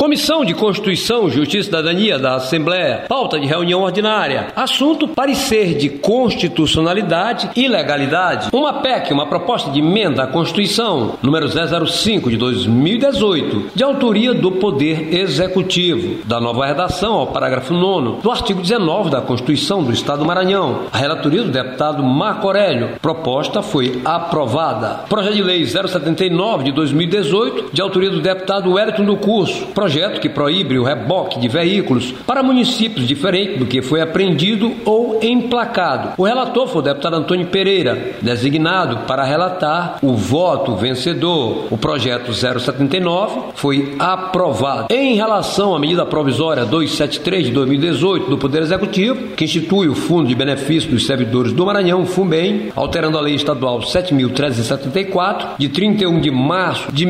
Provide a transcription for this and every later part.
Comissão de Constituição, Justiça e Cidadania da Assembleia. Pauta de reunião ordinária. Assunto: parecer de constitucionalidade e legalidade. Uma PEC, uma proposta de emenda à Constituição, número 005 de 2018, de autoria do Poder Executivo, da nova redação ao parágrafo 9º do artigo 19 da Constituição do Estado do Maranhão. A relatoria do deputado Marco Aurélio. Proposta foi aprovada. Projeto de Lei 079 de 2018, de autoria do deputado Wellington do Curso. Projeto que proíbe o reboque de veículos para municípios diferentes do que foi apreendido ou emplacado. O relator foi o deputado Antônio Pereira, designado para relatar o voto vencedor. O projeto 079 foi aprovado. Em relação à medida provisória 273 de 2018 do Poder Executivo, que institui o Fundo de Benefício dos Servidores do Maranhão, FUNBEM, alterando a Lei Estadual 7.374, de 31 de março de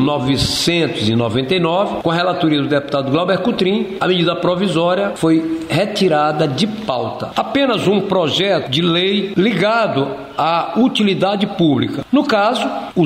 1999, com a relatoria do deputado Glauber Coutrin, a medida provisória foi retirada de pauta. Apenas um projeto de lei ligado à utilidade pública. No caso, o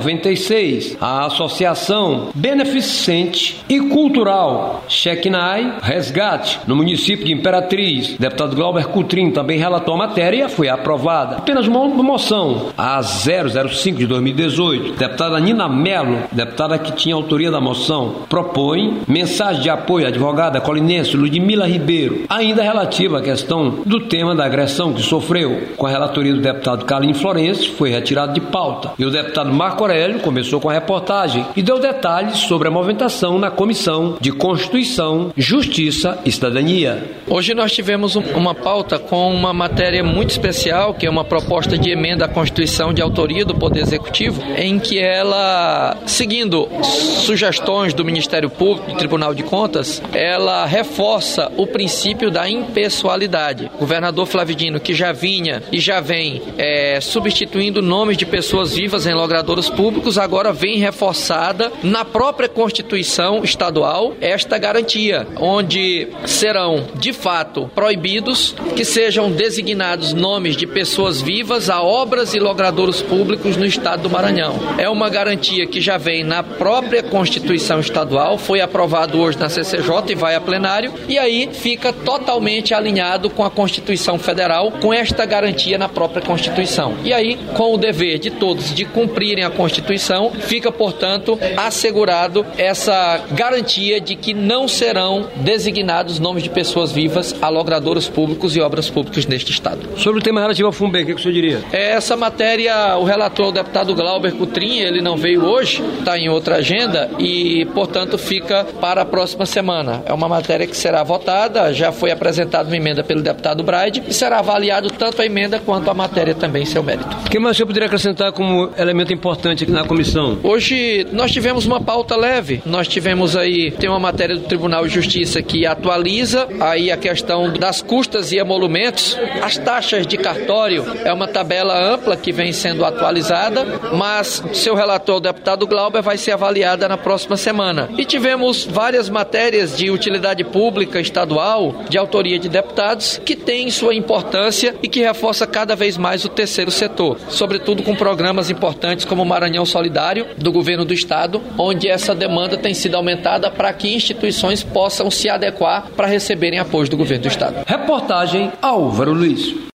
096, a Associação Beneficente e Cultural Shekinah Resgate, no município de Imperatriz. Deputado Glauber Coutrin também relatou a matéria e foi aprovada. Apenas uma moção, a 005 de 2018. Deputada Nina Mello, deputada que tinha autoria da moção, propõe mensagem de apoio à advogada colinense Ludmila Ribeiro, ainda relativa à questão do tema da agressão que sofreu. Com a relatoria do deputado Carlinhos Florencio, foi retirado de pauta. E o deputado Marco Aurélio começou com a reportagem e deu detalhes sobre a movimentação na Comissão de Constituição, Justiça e Cidadania. Hoje nós tivemos uma pauta com uma matéria muito especial, que é uma proposta de emenda à Constituição de autoria do Poder Executivo, em que ela, seguindo sugestões do Ministério Público e do Tribunal de Contas, ela reforça o princípio da impessoalidade. O governador Flávio Dino, que já vinha e já vem substituindo nomes de pessoas vivas em logradouros públicos, agora vem reforçada na própria Constituição estadual esta garantia, onde serão de fato proibidos que sejam designados nomes de pessoas vivas a obras e logradouros públicos no estado do Maranhão. É uma garantia que já vem na própria Constituição estadual, foi aprovado hoje na CCJ e vai a plenário, e aí fica totalmente alinhado com a Constituição Federal, com esta garantia na própria Constituição. E aí, com o dever de todos de cumprirem a Constituição, fica, portanto, assegurado essa garantia de que não serão designados nomes de pessoas vivas a logradouros públicos e obras públicas neste estado. Sobre o tema relativo ao FUNBEM, o que o senhor diria? Essa matéria, o relator, o deputado Glauber Coutrin, ele não veio hoje, está em outra agenda e, portanto, fica para a próxima semana. É uma matéria que será votada, já foi apresentada uma emenda pelo deputado Braide e será avaliado tanto a emenda quanto a matéria também, seu mérito. O que mais o senhor poderia acrescentar como elemento importante aqui na comissão? Hoje nós tivemos uma pauta leve, nós tivemos aí, tem uma matéria do Tribunal de Justiça que atualiza aí a questão das custas e emolumentos, as taxas de cartório, é uma tabela ampla que vem sendo atualizada, mas seu relator, o deputado Glauber, vai ser avaliada na próxima semana. E tivemos várias matérias de utilidade pública estadual, de autoria de deputados, que têm sua importância e que reforça cada vez mais o terceiro setor, sobretudo com programas importantes como o Maranhão Solidário, do governo do estado, onde essa demanda tem sido aumentada para que instituições possam se adequar para receberem apoio do governo do estado. Reportagem Álvaro Luiz.